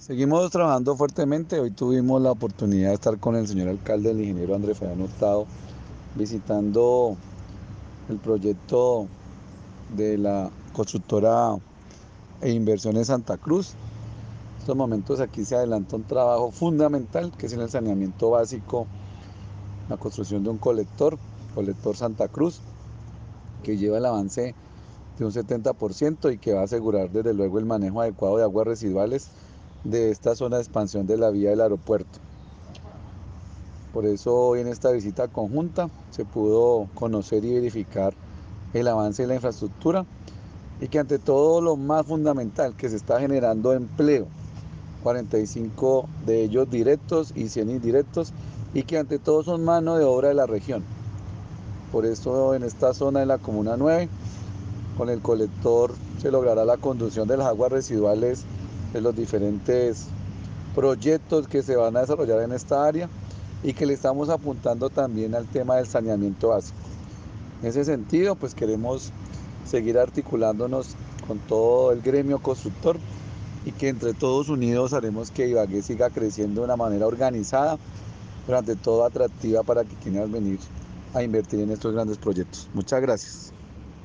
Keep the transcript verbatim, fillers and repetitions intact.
Seguimos trabajando fuertemente. Hoy tuvimos la oportunidad de estar con el señor alcalde, el ingeniero Andrés Fabián Hurtado, visitando el proyecto de la constructora e inversiones Santa Cruz. En estos momentos aquí se adelanta un trabajo fundamental que es en el saneamiento básico, la construcción de un colector, colector Santa Cruz, que lleva el avance de un setenta por ciento y que va a asegurar desde luego el manejo adecuado de aguas residuales de esta zona de expansión de la vía del aeropuerto. Por eso hoy en esta visita conjunta se pudo conocer y verificar el avance de la infraestructura y que ante todo lo más fundamental, que se está generando empleo, cuarenta y cinco de ellos directos y cien indirectos, y que ante todo son mano de obra de la región. Por eso en esta zona de la Comuna nueve, con el colector se logrará la conducción de las aguas residuales de los diferentes proyectos que se van a desarrollar en esta área y que le estamos apuntando también al tema del saneamiento básico. En ese sentido, pues queremos seguir articulándonos con todo el gremio constructor y que entre todos unidos haremos que Ibagué siga creciendo de una manera organizada, pero ante todo atractiva para que quieran venir a invertir en estos grandes proyectos. Muchas gracias.